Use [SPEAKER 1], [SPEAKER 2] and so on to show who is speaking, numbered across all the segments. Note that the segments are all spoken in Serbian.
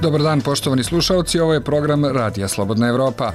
[SPEAKER 1] Dobar dan poštovani slušaoci, ovo je program Radija Slobodna Evropa.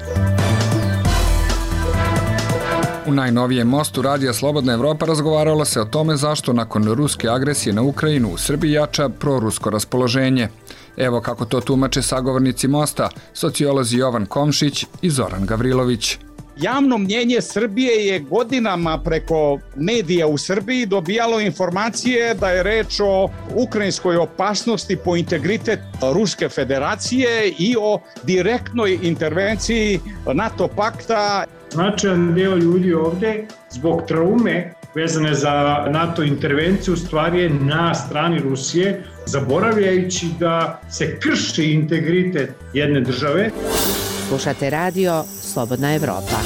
[SPEAKER 1] U najnovijem mostu Radija Slobodna Evropa razgovaralo se o tome zašto nakon ruske agresije na Ukrajinu u Srbiji jača prorusko raspoloženje. Evo kako to tumače sagovornici mosta, sociolozi Jovan Komšić i Zoran Gavrilović.
[SPEAKER 2] Javno mnjenje Srbije je godinama preko medija u Srbiji dobijalo informacije da je reč o ukrajinskoj opasnosti po integritet Ruske federacije i o direktnoj intervenciji NATO pakta.
[SPEAKER 3] Značajan deo ljudi ovde zbog traume vezane za NATO intervenciju u stvari je na strani Rusije, zaboravljajući da se krši integritet jedne države.
[SPEAKER 4] Slušate radio Slobodna Evropa.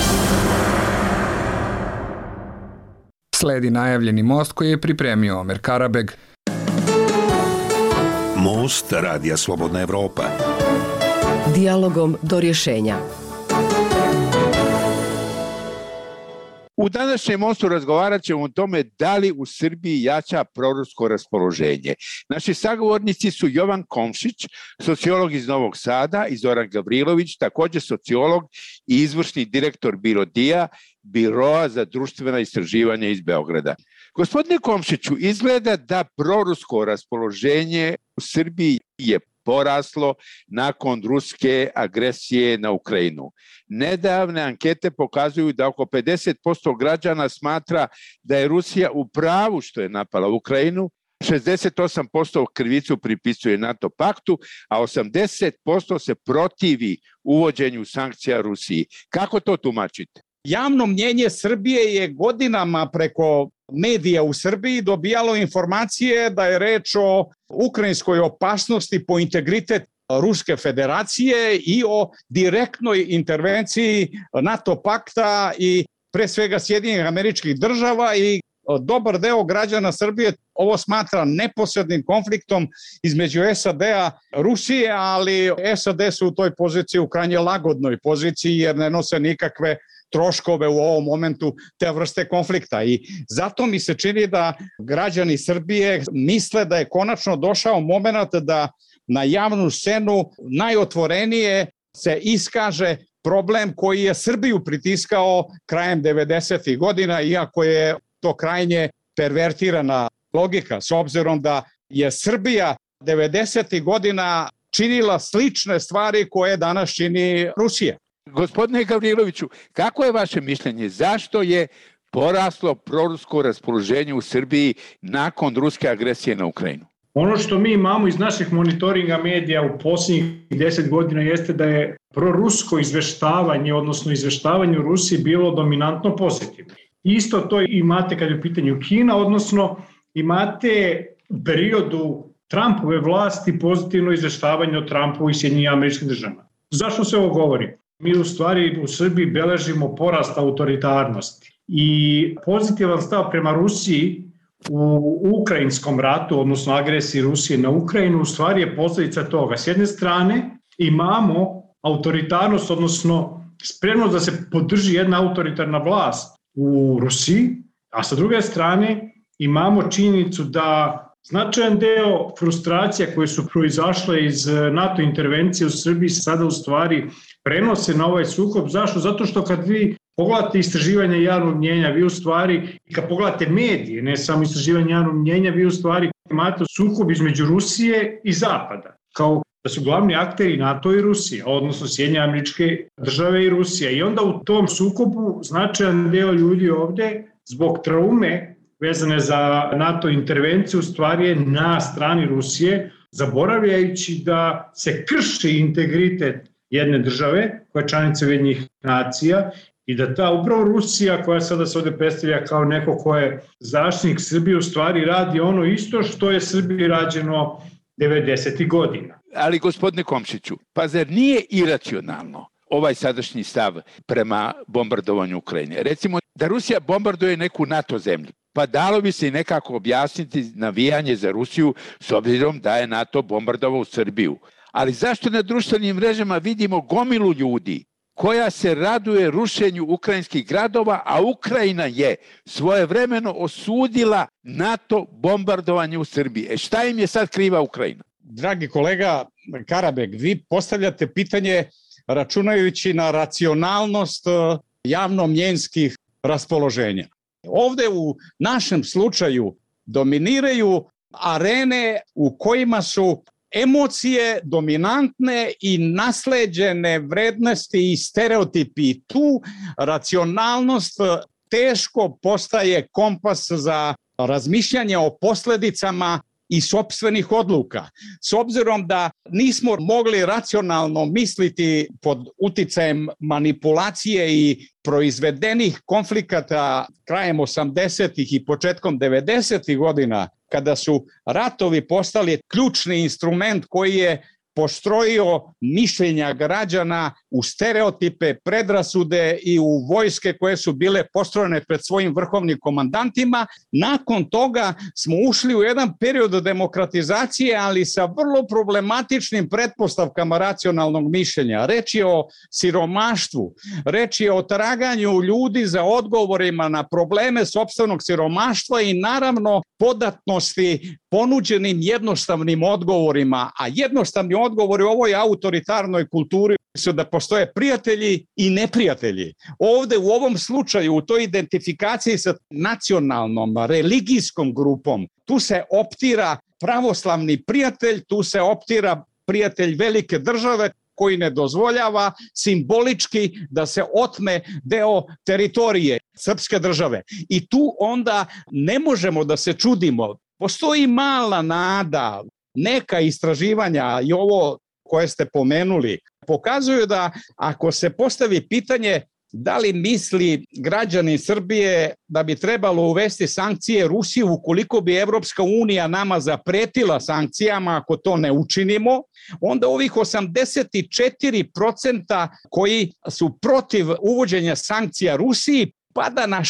[SPEAKER 1] Sledi najavljeni most koji je pripremio Omer Karabeg.
[SPEAKER 5] Most Radija Slobodna Evropa.
[SPEAKER 4] Dijalogom do rješenja.
[SPEAKER 6] U današnjem mostu razgovarat ćemo o tome da li u Srbiji jača prorusko raspoloženje. Naši sagovornici su Jovan Komšić, sociolog iz Novog Sada, i Zoran Gavrilović, također sociolog i izvršni direktor Biroa za društvena istraživanja iz Beograda. Gospodine Komšiću, izgleda da prorusko raspoloženje u Srbiji je poraslo nakon ruske agresije na Ukrajinu. Nedavne ankete pokazuju da oko 50% građana smatra da je Rusija u pravu što je napala Ukrajinu, 68% krivicu pripisuje NATO paktu, a 80% se protivi uvođenju sankcija Rusiji. Kako to tumačite?
[SPEAKER 2] Javno mnjenje Srbije je godinama preko medija u Srbiji dobijalo informacije da je reč o ukrajinskoj opasnosti po integritet Ruske federacije i o direktnoj intervenciji NATO pakta i pre svega Sjedinjenih Američkih Država, i dobar deo građana Srbije ovo smatra neposrednim konfliktom između SAD-a i Rusije, ali SAD su u toj poziciji, u krajnje lagodnoj poziciji, jer ne nose nikakve troškove u ovom momentu te vrste konflikta. I zato mi se čini da građani Srbije misle da je konačno došao moment da na javnu scenu najotvorenije se iskaže problem koji je Srbiju pritiskao krajem 90. godina, iako je to krajnje pervertirana logika, s obzirom da je Srbija 90. godina činila slične stvari koje danas čini Rusija.
[SPEAKER 6] Gospodine Gavriloviću, kako je vaše mišljenje? Zašto je poraslo prorusko raspoloženje u Srbiji nakon ruske agresije na Ukrajinu?
[SPEAKER 3] Ono što mi imamo iz naših monitoringa medija u posljednjih 10 godina jeste da je prorusko izveštavanje, odnosno izveštavanje u Rusiji bilo dominantno pozitivno. Isto to imate kad je u pitanju Kina, odnosno imate u periodu Trumpove vlasti pozitivno izveštavanje o Trumpu i Sjedinjenim Američkim Državama. Zašto se ovo govori? Mi u stvari u Srbiji beležimo porast autoritarnosti i pozitivan stav prema Rusiji u ukrajinskom ratu, odnosno agresiji Rusije na Ukrajinu, u stvari je posljedica toga. S jedne strane imamo autoritarnost, odnosno spremnost da se podrži jedna autoritarna vlast u Rusiji, a sa druge strane imamo činjenicu da značajan deo frustracija koje su proizašle iz NATO intervencije u Srbiji sada u stvari prenose na ovaj sukob. Zašto? Zato što kad vi pogledate istraživanje javnog mnjenja, vi u stvari, i kad pogledate medije, ne samo istraživanje javnog mnjenja, vi u stvari imate sukob između Rusije i Zapada, kao da su glavni akteri NATO i Rusija, odnosno Sjedinjene Američke Države i Rusija. I onda u tom sukobu značajan deo ljudi ovde zbog traume vezane za NATO intervenciju u stvari je na strani Rusije, zaboravljajući da se krši integritet jedne države koja je članica Ujedinjenih nacija i da ta upravo Rusija, koja sada se ovde predstavlja kao neko ko je zaštitnik Srbije, u stvari radi ono isto što je Srbiji rađeno 90. godina.
[SPEAKER 6] Ali gospodine Komšiću, pa zar nije iracionalno ovaj sadašnji stav prema bombardovanju Ukrajine? Recimo da Rusija bombarduje neku NATO zemlju, pa dalo bi se i nekako objasniti navijanje za Rusiju s obzirom da je NATO bombardovao Srbiju. Ali zašto na društvenim mrežama vidimo gomilu ljudi koja se raduje rušenju ukrajinskih gradova, a Ukrajina je svojevremeno osudila NATO bombardovanje u Srbiji? Šta im je sad kriva Ukrajina?
[SPEAKER 2] Dragi kolega Karabek, vi postavljate pitanje računajući na racionalnost javno-mnjenskih raspoloženja. Ovde u našem slučaju dominiraju arene u kojima su emocije dominantne i nasleđene vrednosti i stereotipi. I tu racionalnost teško postaje kompas za razmišljanje o posledicama i sopstvenih odluka. S obzirom da nismo mogli racionalno misliti pod uticajem manipulacije i proizvedenih konflikata krajem 80. i početkom 90. godina, kada su ratovi postali ključni instrument koji je postrojio mišljenja građana u stereotipe, predrasude i u vojske koje su bile postrojene pred svojim vrhovnim komandantima. Nakon toga smo ušli u jedan period demokratizacije, ali sa vrlo problematičnim pretpostavkama racionalnog mišljenja. Reč je o siromaštvu, reč je o traganju ljudi za odgovorima na probleme sopstvenog siromaštva i naravno podatnosti ponuđenim jednostavnim odgovorima, a jednostavni odgovori u ovoj autoritarnoj kulturi su da postoje prijatelji i neprijatelji. Ovde u ovom slučaju, u toj identifikaciji sa nacionalnom, religijskom grupom, tu se optira pravoslavni prijatelj, tu se optira prijatelj velike države koji ne dozvoljava simbolički da se otme deo teritorije srpske države. I tu onda ne možemo da se čudimo. Postoji mala nada, neka istraživanja i ovo koje ste pomenuli, pokazuju da ako se postavi pitanje da li misli građani Srbije da bi trebalo uvesti sankcije Rusiji ukoliko bi Evropska unija nama zapretila sankcijama ako to ne učinimo, onda ovih 84% koji su protiv uvođenja sankcija Rusiji pada na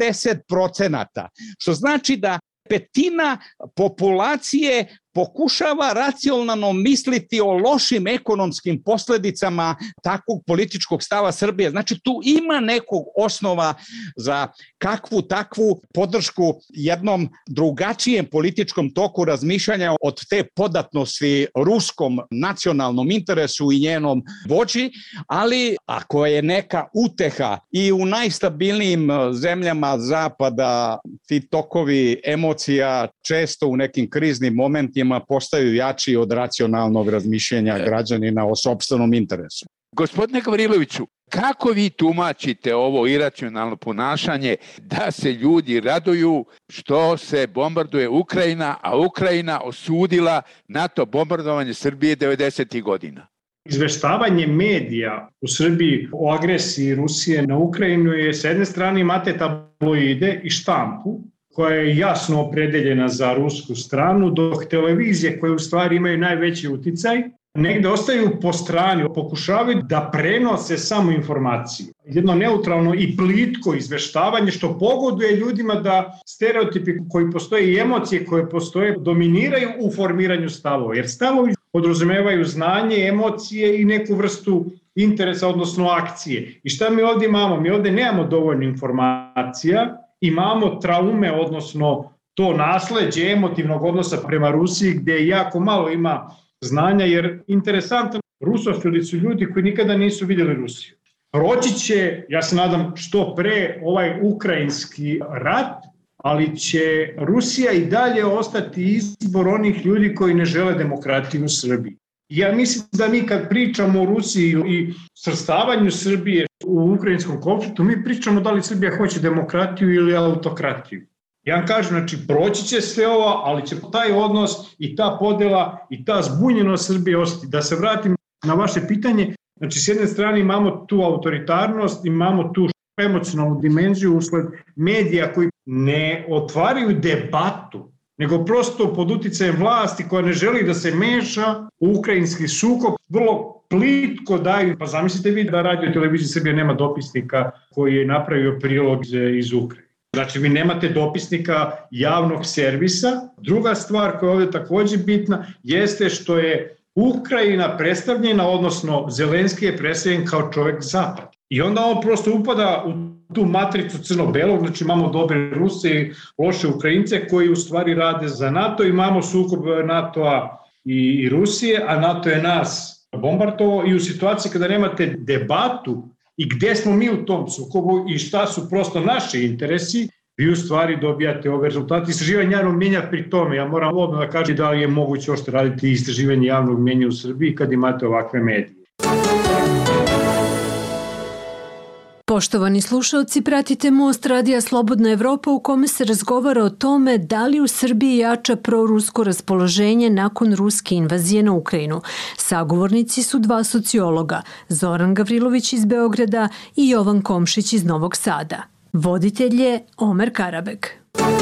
[SPEAKER 2] 60%, što znači da petina populacije pokušava racionalno misliti o lošim ekonomskim posledicama takvog političkog stava Srbije. Znači tu ima nekog osnova za kakvu takvu podršku jednom drugačijem političkom toku razmišljanja od te podatnosti ruskom nacionalnom interesu i njenom vođi, ali ako je neka uteha i u najstabilnijim zemljama zapada ti tokovi emocija često u nekim kriznim momentima postaju jači od racionalnog razmišljenja građanina o sopstvenom interesu.
[SPEAKER 6] Gospodine Gavriloviću, kako vi tumačite ovo iracionalno ponašanje da se ljudi raduju što se bombarduje Ukrajina, a Ukrajina osudila NATO bombardovanje Srbije 90. godina?
[SPEAKER 3] Izveštavanje medija u Srbiji o agresiji Rusije na Ukrajinu je s jedne strane imate tabloide i štampu koja je jasno opredeljena za rusku stranu, dok televizije koje u stvari imaju najveći uticaj negde ostaju po strani, pokušavaju da prenose samo informaciju. Jedno neutralno i plitko izveštavanje što pogoduje ljudima da stereotipi koji postoje i emocije koje postoje dominiraju u formiranju stavova. Jer stavovi podrazumevaju znanje, emocije i neku vrstu interesa, odnosno akcije. I šta mi ovdje imamo? Mi ovdje nemamo dovoljno informacija, imamo traume, odnosno to nasleđe emotivnog odnosa prema Rusiji gdje jako malo ima znanja, jer interesantno, rusofili su ljudi koji nikada nisu vidjeli Rusiju. Proći će, ja se nadam, što pre ovaj ukrajinski rat, ali će Rusija i dalje ostati izbor onih ljudi koji ne žele demokratiju u Srbiji. Ja mislim da mi kad pričamo o Rusiji i svrstavanju Srbije u ukrajinskom konfliktu, mi pričamo da li Srbija hoće demokratiju ili autokratiju. Ja vam kažem, znači, proći će sve ovo, ali će taj odnos i ta podela i ta zbunjenost Srbije ostati. Da se vratim na vaše pitanje, znači, s jedne strane imamo tu autoritarnost, imamo tu emocionalnu dimenziju usled medija koji ne otvaraju debatu, nego prosto pod uticajem vlasti koja ne želi da se meša u ukrajinski sukob, vrlo plitko daju. Pa zamislite vi da Radio televizija Srbije nema dopisnika koji je napravio prilog iz Ukrajine. Znači, vi nemate dopisnika javnog servisa. Druga stvar koja je ovdje također bitna jeste što je Ukrajina predstavljena, odnosno Zelenski je predstavljen kao čovjek zapad. I onda on prosto upada u tu matricu crno-belog, znači imamo dobre Ruse i loše Ukrajince koji u stvari rade za NATO, imamo sukob NATO-a i Rusije, a NATO je nas bombardovao i u situaciji kada nemate debatu i gde smo mi u tom sukobu i šta su prosto naši interesi, vi u stvari dobijate ove rezultate. Istraživanje javnog mnjenja pri tome, ja moram odmah da kažem da li je moguće ošte raditi istraživanje javnog mnjenja u Srbiji kad imate ovakve medije.
[SPEAKER 7] Poštovani slušalci, pratite Most Radija Slobodna Evropa u kome se razgovara o tome da li u Srbiji jača prorusko raspoloženje nakon ruske invazije na Ukrajinu. Sagovornici su dva sociologa, Zoran Gavrilović iz Beograda i Jovan Komšić iz Novog Sada. Voditelj je Omer Karabek.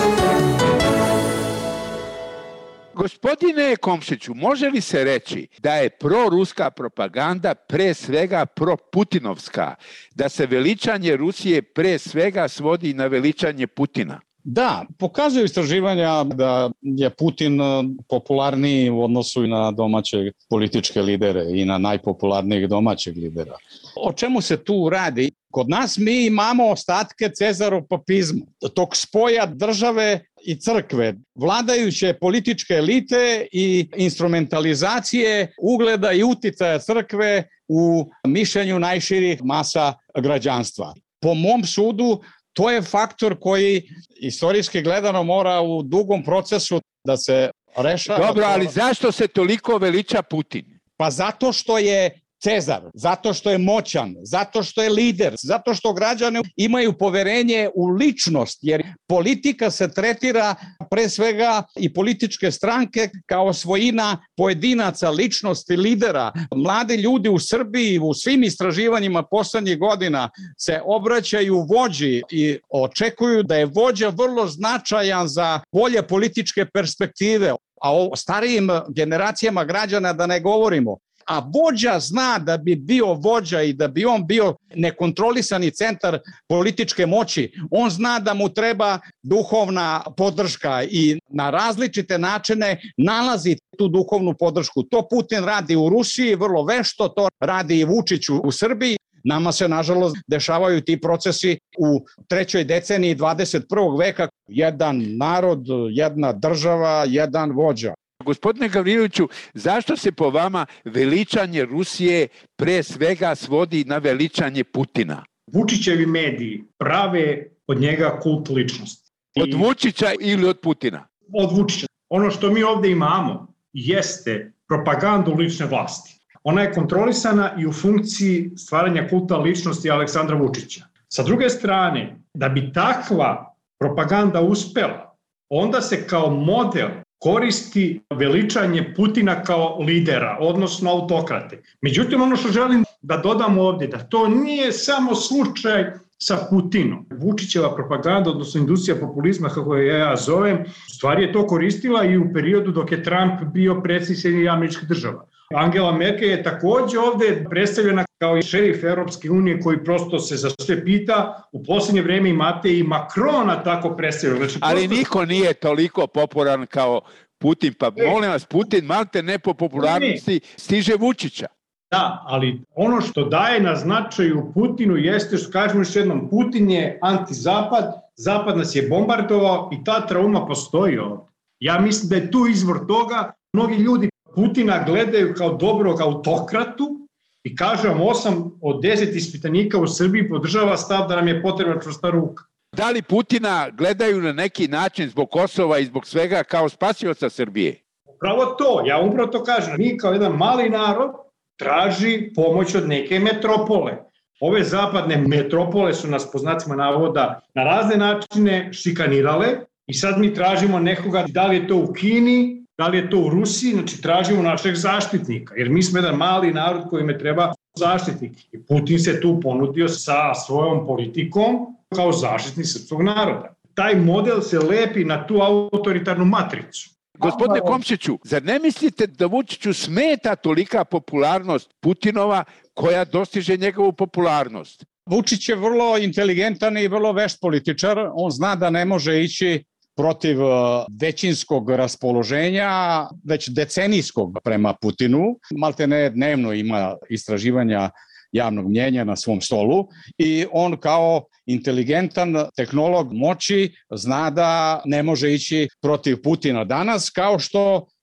[SPEAKER 6] Gospodine Komšiću, može li se reći da je proruska propaganda pre svega proputinovska, da se veličanje Rusije pre svega svodi na veličanje Putina?
[SPEAKER 2] Da, pokazuju istraživanja da je Putin popularniji u odnosu na domaće političke lidere i na najpopularnijeg domaćeg lidera. O čemu se tu radi? Kod nas mi imamo ostatke cezaropapizma, tog spoja države i crkve, vladajuće političke elite i instrumentalizacije ugleda i uticaja crkve u mišljenju najširih masa građanstva. Po mom sudu, to je faktor koji istorijski gledano mora u dugom procesu da se rešava.
[SPEAKER 6] Dobro, ali zašto se toliko veliča Putin?
[SPEAKER 2] Pa zato što je Cezar, zato što je moćan, zato što je lider, zato što građani imaju poverenje u ličnost, jer politika se tretira pre svega i političke stranke kao svojina pojedinaca, ličnosti, lidera. Mladi ljudi u Srbiji u svim istraživanjima poslednjih godina se obraćaju vođi i očekuju da je vođa vrlo značajan za bolje političke perspektive, a o starijim generacijama građana da ne govorimo. A vođa zna da bi bio vođa i da bi on bio nekontrolisani centar političke moći, on zna da mu treba duhovna podrška i na različite načine nalazi tu duhovnu podršku. To Putin radi u Rusiji vrlo vešto, to radi i Vučić u Srbiji. Nama se, nažalost, dešavaju ti procesi u trećoj deceniji 21. veka. Jedan narod, jedna država, jedan vođa.
[SPEAKER 6] Gospodine Gavriloviću, zašto se po vama veličanje Rusije pre svega svodi na veličanje Putina?
[SPEAKER 3] Vučićevi mediji prave od njega kult ličnosti.
[SPEAKER 6] Od Vučića ili od Putina?
[SPEAKER 3] Od Vučića. Ono što mi ovde imamo jeste propagandu lične vlasti. Ona je kontrolisana i u funkciji stvaranja kulta ličnosti Aleksandra Vučića. Sa druge strane, da bi takva propaganda uspela, onda se kao model koristi veličanje Putina kao lidera, odnosno autokrate. Međutim, ono što želim da dodam ovdje, da to nije samo slučaj sa Putinom. Vučićeva propaganda, odnosno industrija populizma, kako je ja zovem, u stvari je to koristila i u periodu dok je Trump bio predsjednik Sjedinjenih Američkih Država. Angela Merkel je takođe ovde predstavljena kao i šerif Evropske unije koji prosto se za sve pita. U posljednje vreme imate i Makrona tako predstavljeno. Znači,
[SPEAKER 6] ali niko nije toliko popularan kao Putin, pa molim vas, Putin malte ne po popularnosti stiže Vučića.
[SPEAKER 3] Da, ali ono što daje na značaju Putinu jeste, što kažemo još jednom, Putin je antizapad, Zapad nas je bombardovao i ta trauma postoji ovdje. Ja mislim da je tu izvor toga. Mnogi ljudi Putina gledaju kao dobrog autokratu i kaže vam 8 od 10 ispitanika u Srbiji podržava stav da nam je potrebna čvrsta ruka.
[SPEAKER 6] Da li Putina gledaju na neki način zbog Kosova i zbog svega kao spasioca Srbije?
[SPEAKER 3] Upravo to, ja upravo to kažem. Mi kao jedan mali narod traži pomoć od neke metropole. Ove zapadne metropole su nas, po znacima navoda, na razne načine šikanirale i sad mi tražimo nekoga, da li je to u Kini, da li je to u Rusiji, znači tražimo našeg zaštitnika, jer mi smo jedan mali narod kojim je treba zaštitnik. I Putin se tu ponudio sa svojom politikom kao zaštitnik srpskog naroda. Taj model se lepi na tu autoritarnu matricu.
[SPEAKER 6] Gospodine Komšiću, zar ne mislite da Vučiću smeta tolika popularnost Putinova koja dostiže njegovu popularnost?
[SPEAKER 2] Vučić je vrlo inteligentan i vrlo vešt političar. On zna da ne može ići protiv većinskog raspoloženja, već decenijskog prema Putinu. Maltene dnevno ima istraživanja javnog mnjenja na svom stolu i on kao inteligentan tehnolog moći zna da ne može ići protiv Putina danas, kao što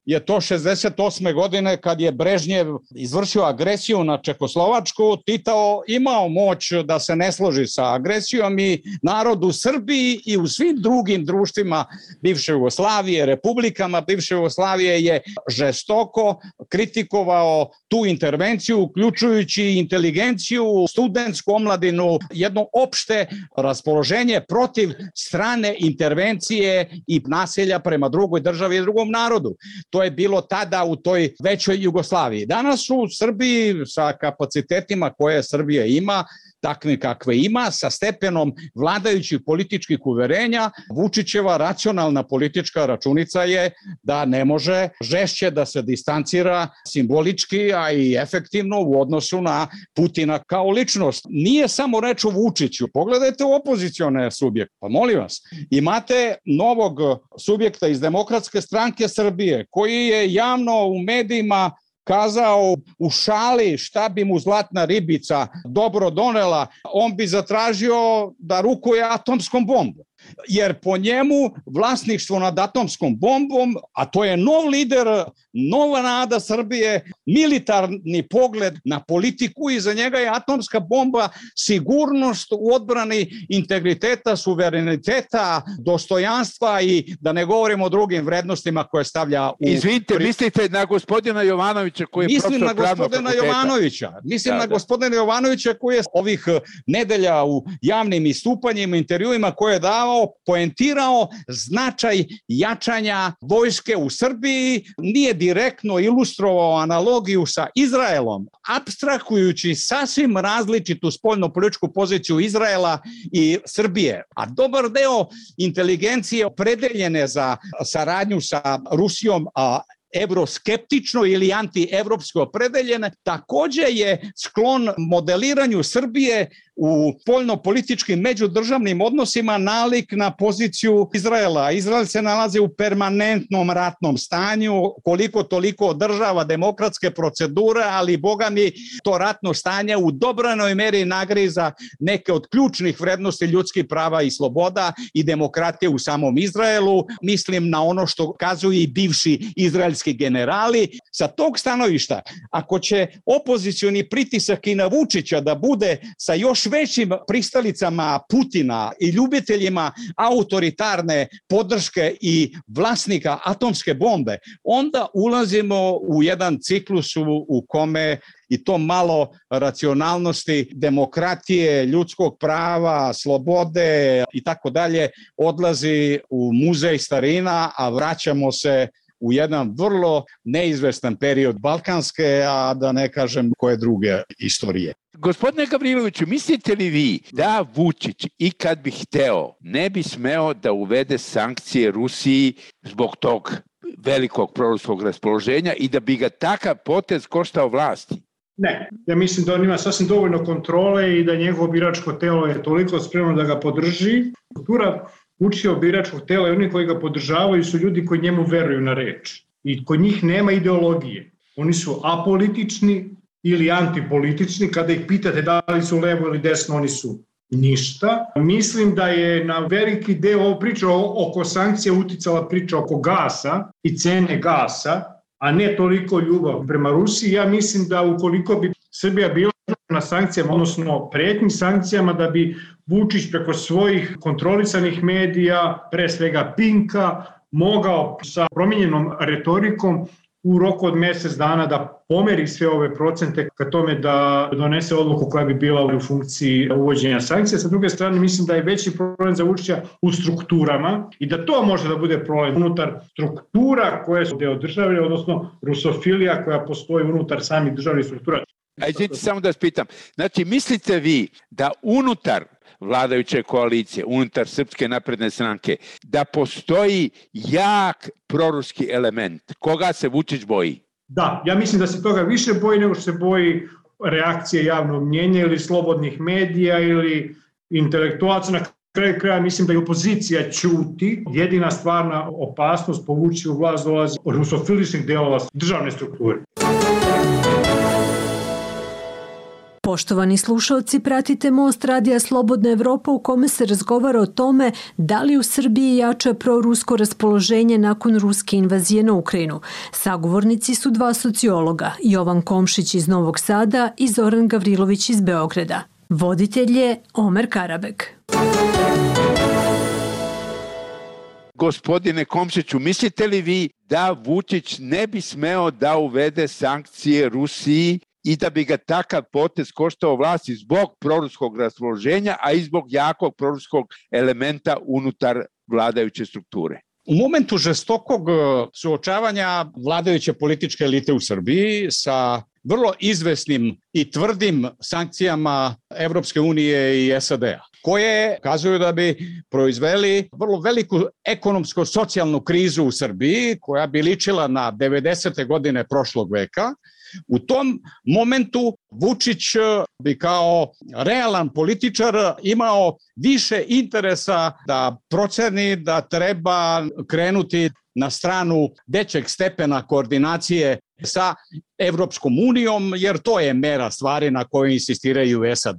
[SPEAKER 2] je to 68. godine kad je Brežnjev izvršio agresiju na Čekoslovačku. Tito imao moć da se ne složi sa agresijom i narod u Srbiji i u svim drugim društvima bivše Jugoslavije, republikama bivše Jugoslavije je žestoko kritikovao tu intervenciju, uključujući inteligenciju, studentsku omladinu, jedno opšte raspoloženje protiv strane intervencije i nasilja prema drugoj državi i drugom narodu. To je bilo tada u toj većoj Jugoslaviji. Danas u Srbiji sa kapacitetima koje Srbija ima, takve kakve ima, sa stepenom vladajućih političkih uverenja, Vučićeva racionalna politička računica je da ne može žešće da se distancira simbolički, a i efektivno u odnosu na Putina kao ličnost. Nije samo reč o Vučiću. Pogledajte u opozicione subjekte. Pa molim vas, imate novog subjekta iz Demokratske stranke Srbije koji je javno u medijima kazao u šali šta bi mu zlatna ribica dobro donela, on bi zatražio da rukuje atomskom bombom. Jer po njemu vlasništvo nad atomskom bombom, a to je nov lider, nova nada Srbije, militarni pogled na politiku i za njega je atomska bomba sigurnost u odbrani integriteta, suvereniteta, dostojanstva i da ne govorimo o drugim vrednostima koje stavlja u...
[SPEAKER 6] Izvinite, mislite na gospodina Jovanovića koji je profesor pravnog fakulteta?
[SPEAKER 2] Mislim na gospodina Jovanovića koji je ovih nedelja u javnim istupanjima, intervjuima koje je dao, poentirao značaj jačanja vojske u Srbiji, nije direktno ilustrovao analogiju sa Izraelom, apstrahujući sasvim različitu spoljno-političku poziciju Izraela i Srbije. A dobar deo inteligencije opredeljene za saradnju sa Rusijom, evroskeptično ili antievropsko opredeljene, takođe je sklon modeliranju Srbije u spoljno-političkim međudržavnim odnosima nalik na poziciju Izraela. Izrael se nalazi u permanentnom ratnom stanju, koliko toliko održava demokratske procedure, ali boga mi to ratno stanje u dobranoj meri nagriza neke od ključnih vrednosti ljudskih prava i sloboda i demokratije u samom Izraelu. Mislim na ono što kazuju i bivši izraelski generali. Sa tog stanovišta, ako će opozicioni pritisak i na Vučića da bude sa još većim pristalicama Putina i ljubiteljima autoritarne podrške i vlasnika atomske bombe, onda ulazimo u jedan ciklus u kome i to malo racionalnosti, demokratije, ljudskog prava, slobode i tako dalje odlazi u muzej starina, a vraćamo se u jedan vrlo neizvestan period balkanske, a da ne kažem koje druge istorije.
[SPEAKER 6] Gospodine Gavriloviću, mislite li vi da Vučić i kad bi hteo ne bi smeo da uvede sankcije Rusiji zbog tog velikog proruskog raspoloženja i da bi ga takav potez koštao vlasti?
[SPEAKER 3] Ne, ja mislim da on ima sasvim dovoljno kontrole i da njegovo biračko telo je toliko spremno da ga podrži. Struktura Vučićevog biračkog tela i oni koji ga podržavaju su ljudi koji njemu veruju na reč. I kod njih nema ideologije. Oni su apolitični ili antipolitični. Kada ih pitate da li su levo ili desno, oni su ništa. Mislim da je na veliki deo ovo priča oko sankcija uticala priča oko gasa i cene gasa, a ne toliko ljubav prema Rusiji. Ja mislim da ukoliko bi Srbija bila na sankcijama, odnosno pretnjim sankcijama, da bi Vučić preko svojih kontrolisanih medija, pre svega Pinka, mogao sa promijenjenom retorikom u roku od mesec dana da pomeri sve ove procente ka tome da donese odluku koja bi bila u funkciji uvođenja sankcija. Sa druge strane, mislim da je veći problem za Vučića u strukturama i da to može da bude problem unutar struktura koje su deo države, odnosno rusofilija koja postoji unutar samih državnih struktura.
[SPEAKER 6] Ajde samo da vas pitam, znači mislite vi da unutar vladajuće koalicije, unutar Srpske napredne stranke, da postoji jak proruski element? Koga se Vučić boji?
[SPEAKER 3] Da, ja mislim da se toga više boji nego što se boji reakcije javnog mnjenja ili slobodnih medija ili intelektualaca. Na kraju kraja mislim da i opozicija ćuti. Jedina stvarna opasnost povući u vlast dolazi od rusofiličnih delova državne strukture.
[SPEAKER 7] Poštovani slušalci, pratite Most Radija Slobodna Evropa u kome se razgovara o tome da li u Srbiji jača prorusko raspoloženje nakon ruske invazije na Ukrajinu. Sagovornici su dva sociologa, Jovan Komšić iz Novog Sada i Zoran Gavrilović iz Beograda. Voditelj je Omer Karabek.
[SPEAKER 6] Gospodine Komšiću, mislite li vi da Vučić ne bi smeo da uvede sankcije Rusiji i da bi ga takav potez koštao vlasti zbog proruskog raspoloženja, a i zbog jakog proruskog elementa unutar vladajuće strukture?
[SPEAKER 2] U momentu žestokog suočavanja vladajuće političke elite u Srbiji sa vrlo izvesnim i tvrdim sankcijama Evropske unije i SAD-a, koje kazuju da bi proizveli vrlo veliku ekonomsko-socijalnu krizu u Srbiji, koja bi ličila na 90. godine prošlog veka. U tom momentu Vučić bi kao realan političar imao više interesa da proceni da treba krenuti na stranu većeg stepena koordinacije sa Evropskom unijom, jer to je mera stvari na kojoj insistiraju SAD,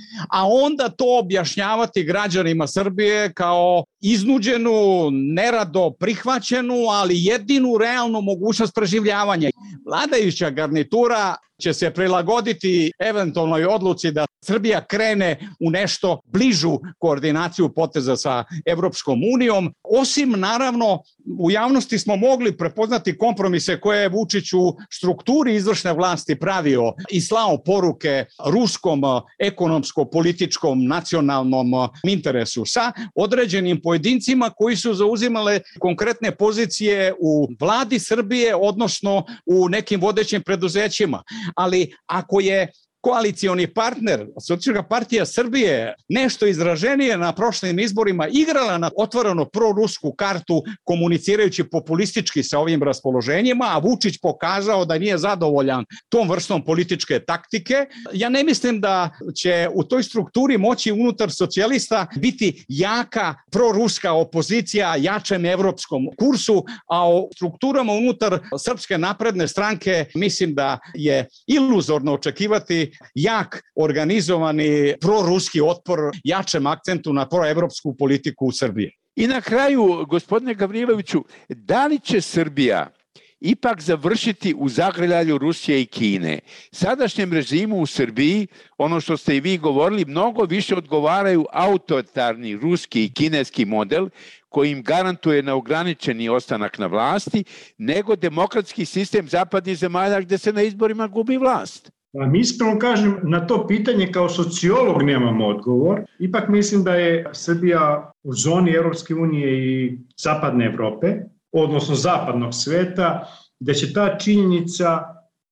[SPEAKER 2] a onda to objašnjavati građanima Srbije kao iznuđenu, nerado prihvaćenu, ali jedinu realnu mogućnost preživljavanja. Vladajuća garnitura će se prilagoditi eventualnoj odluci da Srbija krene u nešto bližu koordinaciju poteza sa Evropskom unijom. Osim, naravno, u javnosti smo mogli prepoznati kompromise koje je Vučić u strukturi izvršne vlasti pravio i slao poruke ruskom ekonomsko-političkom nacionalnom interesu sa određenim pojedincima koji su zauzimale konkretne pozicije u vladi Srbije, odnosno u nekim vodećim preduzećima. Ali ako je koalicioni partner, Socijalistička partija Srbije, nešto izraženije na prošlim izborima igrala na otvoreno prorusku kartu komunicirajući populistički sa ovim raspoloženjima, a Vučić pokazao da nije zadovoljan tom vrstom političke taktike, ja ne mislim da će u toj strukturi moći unutar socijalista biti jaka proruska opozicija jačem evropskom kursu, a o strukturama unutar Srpske napredne stranke mislim da je iluzorno očekivati jak, organizovani proruski otpor jačem akcentu na proevropsku politiku u Srbiji.
[SPEAKER 6] I na kraju, gospodine Gavriloviću, da li će Srbija ipak završiti u zagrljaju Rusije i Kine? Sadašnjem režimu u Srbiji, ono što ste i vi govorili, mnogo više odgovaraju autoritarni ruski i kineski model koji im garantuje neograničeni ostanak na vlasti, nego demokratski sistem zapadnih zemalja gde se na izborima gubi vlast.
[SPEAKER 3] Mi iskreno kažem, na to pitanje kao sociolog nemam odgovor. Ipak mislim da je Srbija u zoni Evropske unije i zapadne Evrope, odnosno zapadnog sveta, da će ta činjenica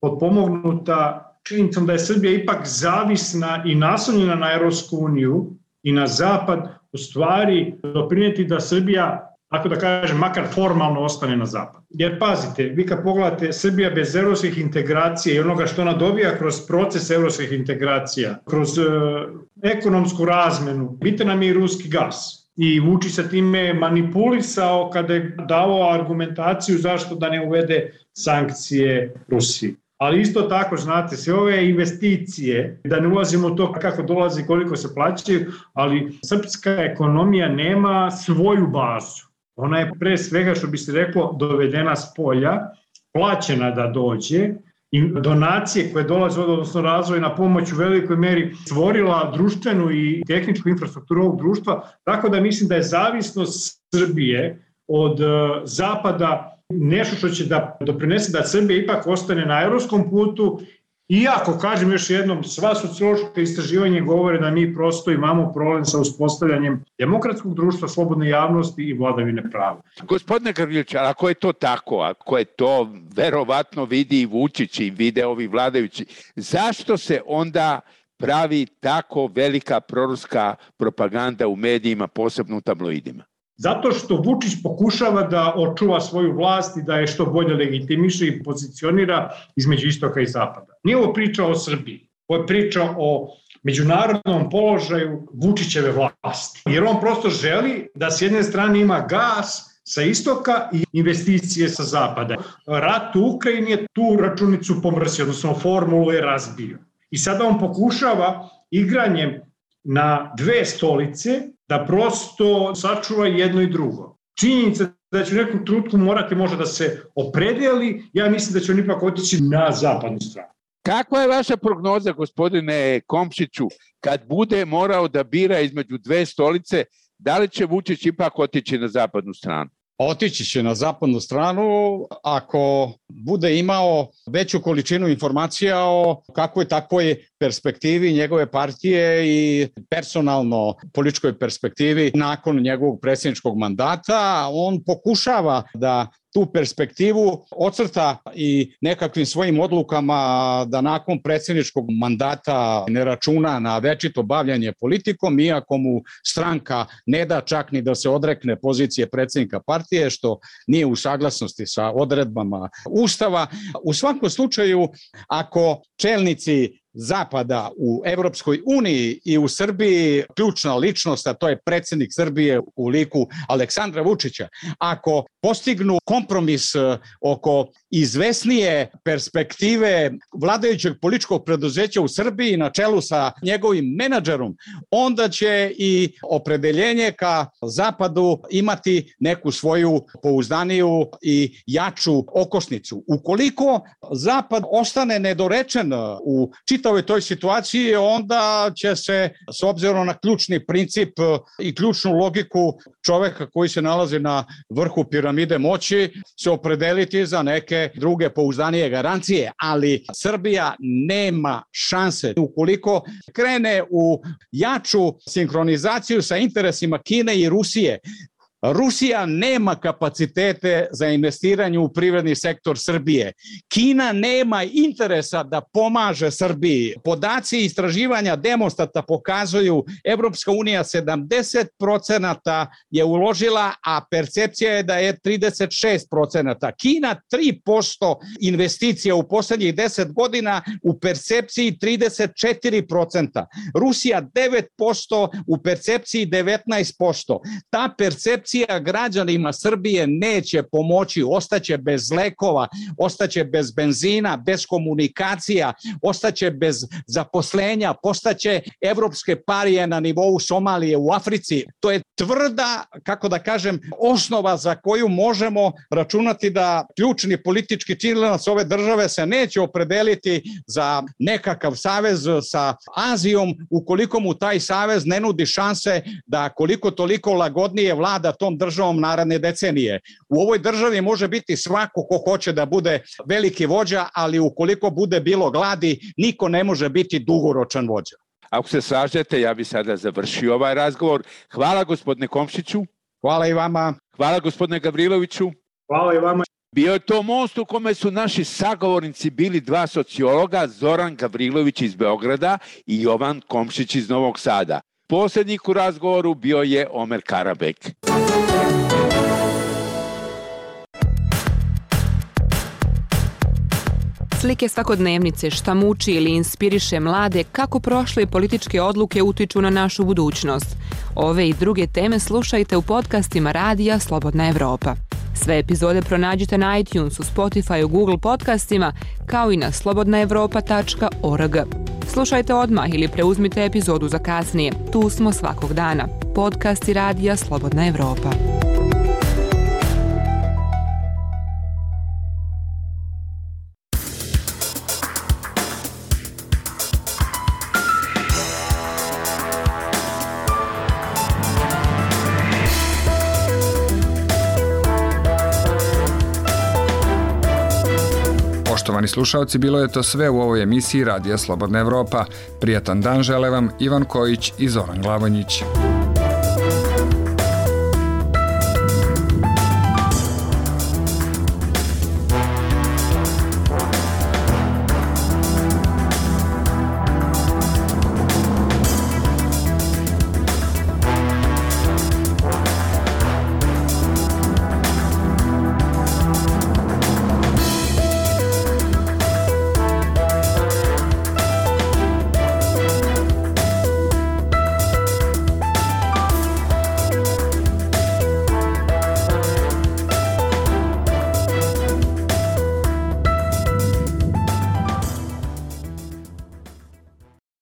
[SPEAKER 3] potpomognuta činjenicom da je Srbija ipak zavisna i naslonjena na Evropsku uniju i na zapad, u stvari doprinijeti da Srbija, ako da kažem, makar formalno ostane na zapad. Jer pazite, vi kad pogledate Srbija bez evropskih integracija i onoga što ona dobija kroz proces evropskih integracija, kroz ekonomsku razmenu, bitan nam je i ruski gas. I Vučić sa time manipulisao kada je dao argumentaciju zašto da ne uvede sankcije Rusiji. Ali isto tako, znate, sve ove investicije, da ne ulazimo u to kako dolazi i koliko se plaćaju, ali srpska ekonomija nema svoju bazu. Ona je pre svega, što bi se reklo, dovedena s polja, plaćena da dođe i donacije koje dolaze, odnosno razvojna pomoć u velikoj meri stvorila društvenu i tehničku infrastrukturu ovog društva, tako da mislim da je zavisnost Srbije od zapada nešto što će da doprinese da Srbija ipak ostane na evropskom putu. Iako, kažem još jednom, sva sociološka istraživanja govore da mi prosto imamo problem sa uspostavljanjem demokratskog društva, slobodne javnosti i vladavine prava.
[SPEAKER 6] Gospodine Gavrilović, ako je to tako, ako je to verovatno vidi i Vučić i vide ovi vladajući, zašto se onda pravi tako velika proruska propaganda u medijima, posebno u tabloidima?
[SPEAKER 3] Zato što Vučić pokušava da očuva svoju vlast i da je što bolje legitimiše i pozicionira između istoka i zapada. Nije ovo priča o Srbiji, ovo je priča o međunarodnom položaju Vučićeve vlasti. Jer on prosto želi da s jedne strane ima gas sa istoka i investicije sa zapada. Rat u Ukrajini je tu računicu pomrsio, odnosno formulu je razbio. I sada on pokušava igranjem na dve stolice da prosto sačuva jedno i drugo. Činjenica da će u nekom trenutku morati možda da se opredeli, ja mislim da će on ipak otići na zapadnu stranu.
[SPEAKER 6] Kakva je vaša prognoza, gospodine Komšiću, kad bude morao da bira između dve stolice, da li će Vučić ipak otići na zapadnu stranu?
[SPEAKER 2] Otići će na zapadnu stranu ako bude imao veću količinu informacija o kakvoj takvoj perspektivi njegove partije i personalno političkoj perspektivi nakon njegovog predsjedničkog mandata. On pokušava da tu perspektivu ocrta i nekakvim svojim odlukama da nakon predsjedničkog mandata ne računa na večito bavljanje politikom, iako mu stranka ne da čak ni da se odrekne pozicije predsjednika partije, što nije u saglasnosti sa odredbama Ustava. U svakom slučaju, ako čelnici Zapada u Evropskoj uniji i u Srbiji ključna ličnost, a to je predsjednik Srbije u liku Aleksandra Vučića, ako postignu kompromis oko izvesnije perspektive vladajućeg političkog preduzeća u Srbiji na čelu sa njegovim menadžerom, onda će i opredeljenje ka Zapadu imati neku svoju pouzdaniju i jaču okosnicu. Ukoliko Zapad ostane nedorečen u čitavoj toj situaciji, onda će se, s obzirom na ključni princip i ključnu logiku čoveka koji se nalazi na vrhu piramide moći, se opredeliti za neke druge pouzdanije garancije, ali Srbija nema šanse. Ukoliko krene u jaču sinhronizaciju sa interesima Kine i Rusije, Rusija nema kapacitete za investiranje u privredni sektor Srbije. Kina nema interesa da pomaže Srbiji. Podaci istraživanja Demostata pokazuju Evropska unija 70% je uložila, a percepcija je da je 36%. Kina 3% investicija u poslednjih 10 godina, u percepciji 34%. Rusija 9%, u percepciji 19%. Ta percepcija građanima Srbije neće pomoći, ostaće bez lekova, ostaće bez benzina, bez komunikacija, ostaće bez zaposlenja, postaće evropske parije na nivou Somalije u Africi. To je tvrda, kako da kažem, osnova za koju možemo računati da ključni politički činilac ove države se neće opredeliti za nekakav savez sa Azijom ukoliko mu taj savez ne nudi šanse da koliko toliko lagodnije vlada tom državom naredne decenije. U ovoj državi može biti svako ko hoće da bude veliki vođa, ali ukoliko bude bilo gladi, niko ne može biti dugoročan vođa.
[SPEAKER 6] Ako se slažete, ja bih sada završio ovaj razgovor. Hvala gospodine Komšiću.
[SPEAKER 2] Hvala i vama.
[SPEAKER 6] Hvala gospodine Gavriloviću.
[SPEAKER 3] Hvala i vama.
[SPEAKER 6] Bio je to most u kome su naši sagovornici bili dva sociologa, Zoran Gavrilović iz Beograda i Jovan Komšić iz Novog Sada. Poslednjik u razgovoru bio je Omer Karabek.
[SPEAKER 8] Slike svakodnevnice, šta muči ili inspiriše mlade, kako prošle političke odluke utiču na našu budućnost. Ove i druge teme slušajte u podcastima Radija Slobodna Evropa. Sve epizode pronađite na iTunesu, Spotifyu, Google podcastima, kao i na slobodnaevropa.org. Slušajte odmah ili preuzmite epizodu za kasnije. Tu smo svakog dana. Podcasti Radija Slobodna Evropa.
[SPEAKER 1] Poštovani slušalci, bilo je to sve u ovoj emisiji Radija Slobodna Evropa. Prijatan dan žele vam Ivan Kojić i Zoran Glavonjić.